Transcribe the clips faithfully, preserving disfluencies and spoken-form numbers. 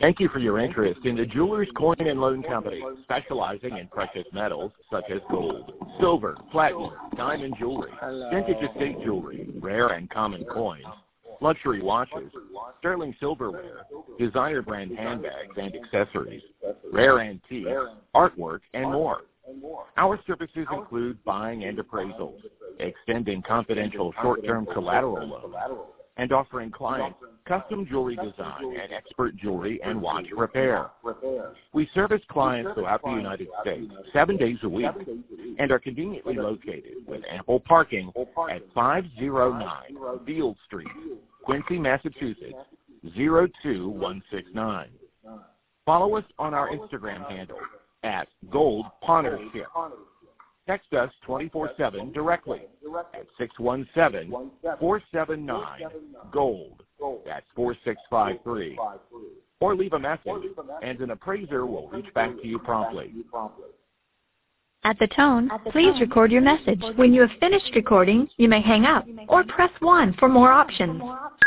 Thank you for your interest in the Jewelers Coin and Loan Company, specializing in precious metals such as gold, silver, platinum, diamond jewelry, vintage estate jewelry, rare and common coins, luxury watches, sterling silverware, designer brand handbags and accessories, rare antiques, artwork, and more. Our services include buying and appraisals, extending confidential short-term collateral loans, and offering clients custom jewelry design and expert jewelry and watch repair. We service clients throughout the United States seven days a week and are conveniently located with ample parking at five oh nine Field Street, Quincy, Massachusetts, zero two one six nine. Follow us on our Instagram handle at Gold Partnership. Text us twenty-four seven directly at six one seven, four seven nine, GOLD. That's four six five three. Or leave a message, and an appraiser will reach back to you promptly. At the tone, please record your message. When you have finished recording, you may hang up or press one for more options.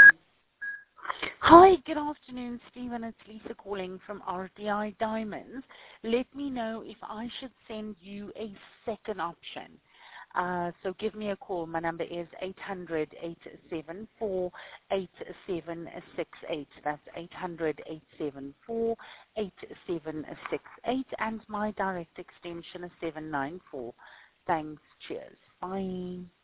Hi, good afternoon, Stephen. It's Lisa calling from R D I Diamonds. Let me know if I should send you a second option. Uh, so give me a call. My number is eight hundred, eight seven four, eight seven six eight. That's eight hundred, eight seven four, eight seven six eight. And my direct extension is seven nine four. Thanks. Cheers. Bye.